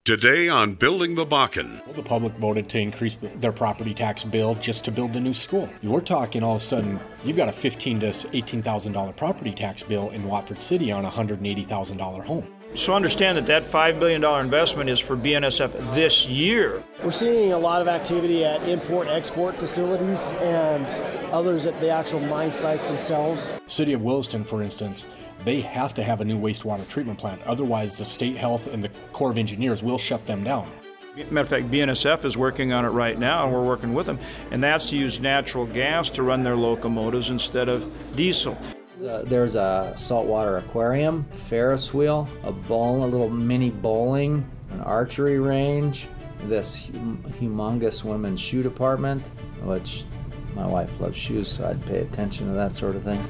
Today on Building the Bakken. The public voted to increase their property tax bill just to build the new school. We're talking all of a sudden, you've got a $15,000 to $18,000 property tax bill in Watford City on a $180,000 home. So understand that $5 billion investment is for BNSF this year. We're seeing a lot of activity at import and export facilities and others at the actual mine sites themselves. City of Williston, for instance, they have to have a new wastewater treatment plant. Otherwise, the State Health and the Corps of Engineers will shut them down. Matter of fact, BNSF is working on it right now, and we're working with them. And that's to use natural gas to run their locomotives instead of diesel. There's a saltwater aquarium, Ferris wheel, a little mini bowling, an archery range, this humongous women's shoe department, which my wife loves shoes, so I'd pay attention to that sort of thing.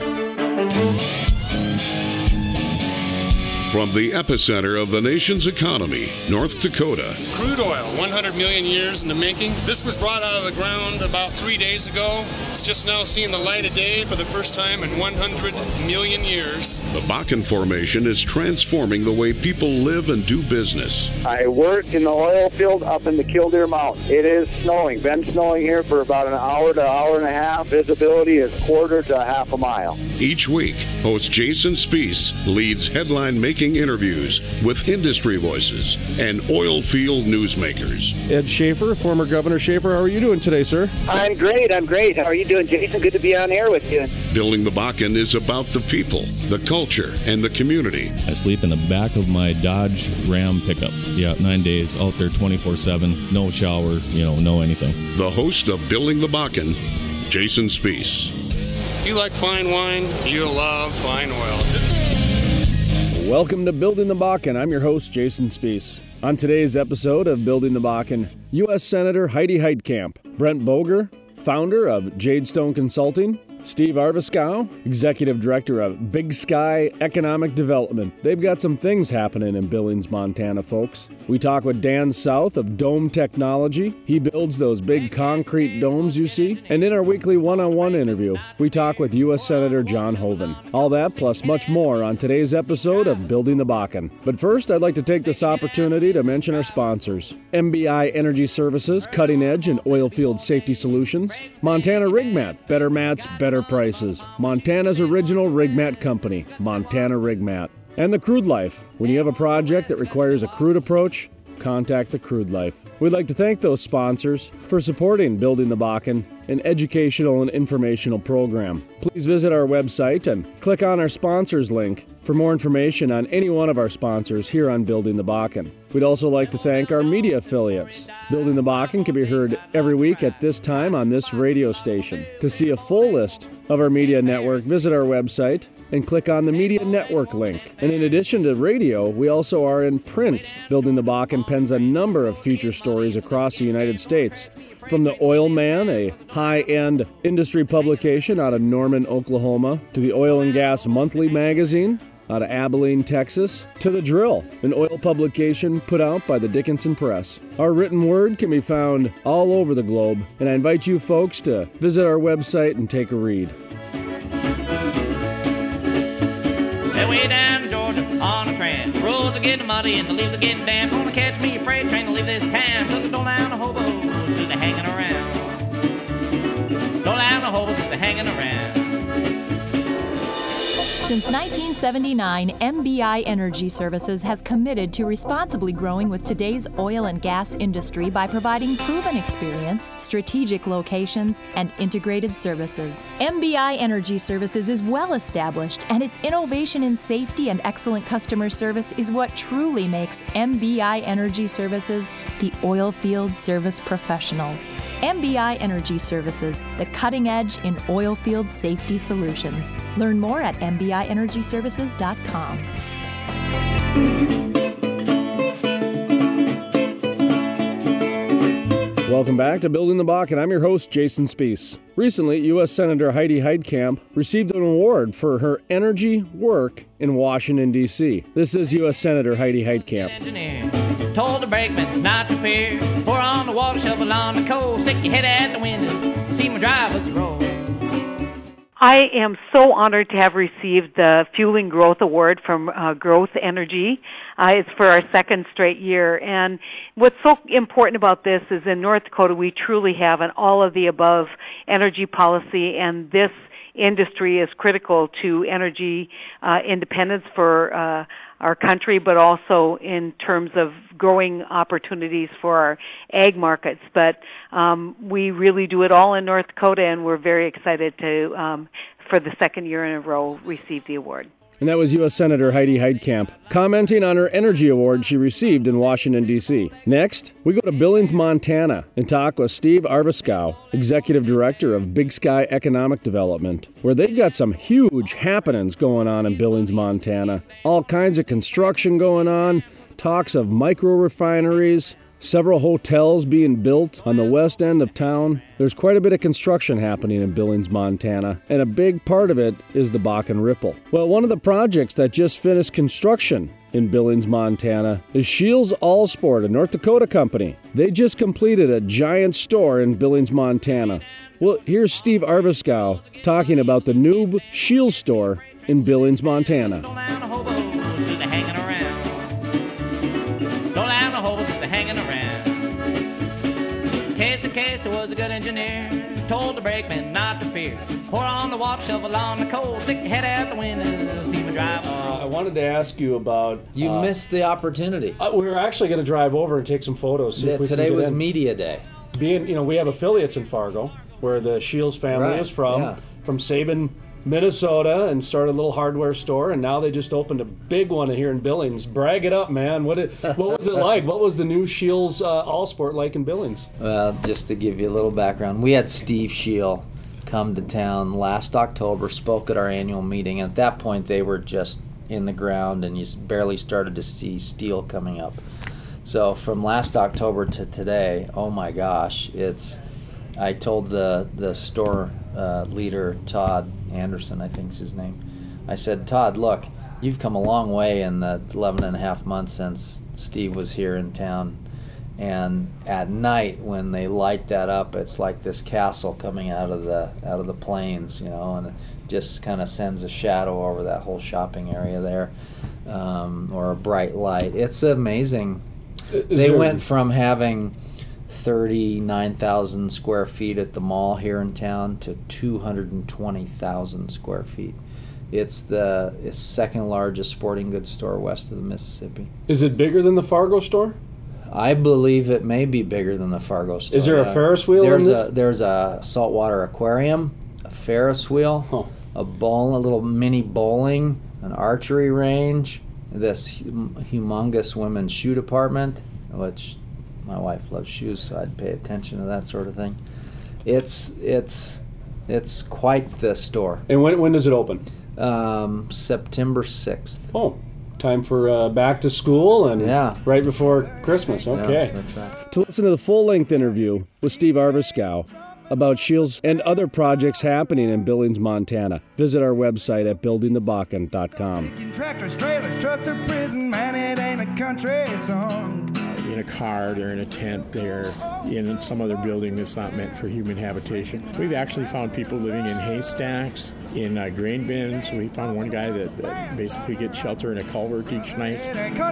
From the epicenter of the nation's economy, North Dakota. Crude oil, 100 million years in the making. This was brought out of the ground about 3 days ago. It's just now seeing the light of day for the first time in 100 million years. The Bakken Formation is transforming the way people live and do business. I work in the oil field up in the Killdeer Mountains. It is snowing. Been snowing here for about an hour to hour and a half. Visibility is quarter to half a mile. Each week, host Jason Spiess leads headline-making interviews with industry voices and oil field newsmakers. Ed Schaefer, former Governor Schaefer, how are you doing today, sir? I'm great. How are you doing, Jason? Good to be on air with you. Building the Bakken is about the people, the culture, and the community. I sleep in the back of my Dodge Ram pickup. 9 days, out there 24/7, no shower, no anything. The host of Building the Bakken, Jason Spiess. If you like fine wine, you'll love fine oil. Welcome to Building the Bakken. I'm your host, Jason Spiess. On today's episode of Building the Bakken, U.S. Senator Heidi Heitkamp, Brent Boger, founder of Jadestone Consulting, Steve Arviskow, Executive Director of Big Sky Economic Development. They've got some things happening in Billings, Montana, folks. We talk with Dan South of Dome Technology. He builds those big concrete domes you see. And in our weekly one-on-one interview, we talk with U.S. Senator John Hoeven. All that plus much more on today's episode of Building the Bakken. But first, I'd like to take this opportunity to mention our sponsors. MBI Energy Services, cutting edge in oil field safety solutions. Montana Rig Mat, better mats, better prices. Montana's original rig mat company, Montana Rig Mat. And the Crude Life. When you have a project that requires a crude approach, contact the Crude Life. We'd like to thank those sponsors for supporting Building the Bakken, an educational and informational program. Please visit our website and click on our sponsors link for more information on any one of our sponsors here on Building the Bakken. We'd also like to thank our media affiliates. Building the Bakken can be heard every week at this time on this radio station. To see a full list of our media network, visit our website and click on the Media Network link. And in addition to radio, we also are in print. Building the Bakken pens a number of feature stories across the United States. From The Oil Man, a high-end industry publication out of Norman, Oklahoma, to the Oil and Gas Monthly magazine out of Abilene, Texas, to The Drill, an oil publication put out by the Dickinson Press. Our written word can be found all over the globe, and I invite you folks to visit our website and take a read. Way down to Georgia on a train. The roads are getting muddy and the leaves are getting damp. Gonna catch me a freight train to leave this town. Took the door down to Hobo, to the hanging around. Door down to Hobo, to the hanging around. Since 1979, MBI Energy Services has committed to responsibly growing with today's oil and gas industry by providing proven experience, strategic locations, and integrated services. MBI Energy Services is well established, and its innovation in safety and excellent customer service is what truly makes MBI Energy Services the oil field service professionals. MBI Energy Services, the cutting edge in oil field safety solutions. Learn more at MBIEnergyServices.com. Welcome back to Building the Bakken. I'm your host, Jason Spiess. Recently, U.S. Senator Heidi Heitkamp received an award for her energy work in Washington, D.C. This is U.S. Senator Heidi Heitkamp. Engineer told the brakeman not to fear. Pour on the water, shovel on the coal. Stick your head at the window, see my drivers roll. I am so honored to have received the Fueling Growth Award from Growth Energy. It's for our second straight year. And what's so important about this is in North Dakota, we truly have an all-of-the-above energy policy, and this industry is critical to energy independence for our country, but also in terms of growing opportunities for our ag markets. But we really do it all in North Dakota, and we're very excited to, for the second year in a row, receive the award. And that was U.S. Senator Heidi Heitkamp commenting on her energy award she received in Washington, D.C. Next, we go to Billings, Montana, and talk with Steve Arviskow, Executive Director of Big Sky Economic Development, where they've got some huge happenings going on in Billings, Montana. All kinds of construction going on, talks of micro-refineries, several hotels being built on the west end of town. There's quite a bit of construction happening in Billings, Montana, and a big part of it is the Bakken Ripple. Well, one of the projects that just finished construction in Billings, Montana is Scheels All Sport, a North Dakota company. They just completed a giant store in Billings, Montana. Well, here's Steve Arviskow talking about the new Scheels store in Billings, Montana. Casey was a good engineer, told the brakeman not to fear. Pour on the walk, shovel on the coal, stick your head out the window, see me drive. I wanted to ask you about... You missed the opportunity. We were actually going to drive over and take some photos. Today was media day. We have affiliates in Fargo, where the Scheels family is from Sabin, Minnesota, and started a little hardware store, and now they just opened a big one here in Billings. Brag it up, man. What was it like? What was the new Scheels All Sport like in Billings? Well, just to give you a little background, we had Steve Scheel come to town last October, spoke at our annual meeting. At that point, they were just in the ground, and you barely started to see steel coming up. So from last October to today, oh my gosh, I told the store leader, Todd Anderson, I think is his name. I said, Todd, look, you've come a long way in the 11 and a half months since Steve was here in town. And at night, when they light that up, it's like this castle coming out of the plains, and it just kind of sends a shadow over that whole shopping area there, or a bright light. It's amazing. They went from having 39,000 square feet at the mall here in town to 220,000 square feet. It's the second largest sporting goods store west of the Mississippi. Is it bigger than the Fargo store? I believe it may be bigger than the Fargo store. Is there a Ferris wheel in this? There's a saltwater aquarium, a Ferris wheel, a little mini bowling, an archery range, this humongous women's shoe department, which my wife loves shoes, so I'd pay attention to that sort of thing. It's quite the store. And when does it open? September 6th. Oh, time for back to school and right before Christmas. Okay. Yeah, that's right. To listen to the full-length interview with Steve Arviskow about Scheels and other projects happening in Billings, Montana, visit our website at buildingthebakken.com. Tractors, trailers, trucks, or prison, man, it ain't a country song. In a car, they're in a tent, they're in some other building that's not meant for human habitation. We've actually found people living in haystacks, in grain bins. We found one guy that basically gets shelter in a culvert each night.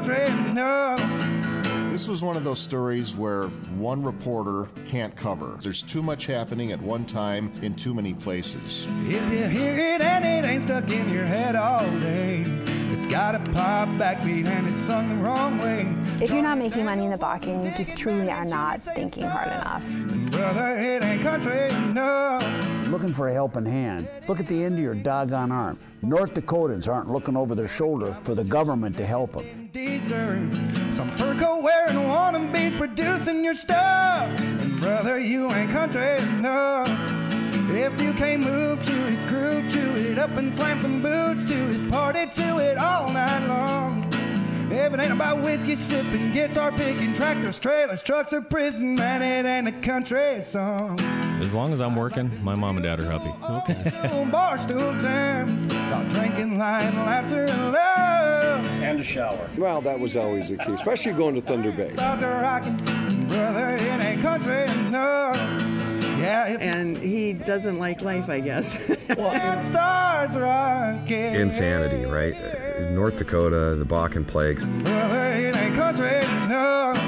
This was one of those stories where one reporter can't cover. There's too much happening at one time in too many places. If you hear it and it ain't stuck in your head all day, it's got a pop backbeat and it's sung the wrong way. If you're not making money in the Bakken, you just truly are not thinking hard enough. Brother, it ain't country enough. Looking for a helping hand. Look at the end of your doggone arm. North Dakotans aren't looking over their shoulder for the government to help them. Some fur coat wearing wannabes producing your stuff. And brother, you ain't country enough. If you can't move to it, groove to it, up and slam some boots to it, party to it all night long. If it ain't about whiskey sipping, guitar picking, tractors, trailers, trucks, or prison, man, it ain't a country song. As long as I'm working, my mom and dad are happy. Okay. Barstool jams, about drinking, lying, laughter, and love. And a shower. Well, that was always the key, especially going to Thunder Bay. About the rockin', brother, it ain't country enough. and he doesn't like life, I guess. It starts rocking. Insanity, right? North Dakota, the Bakken Plague. Brother, it ain't country enough.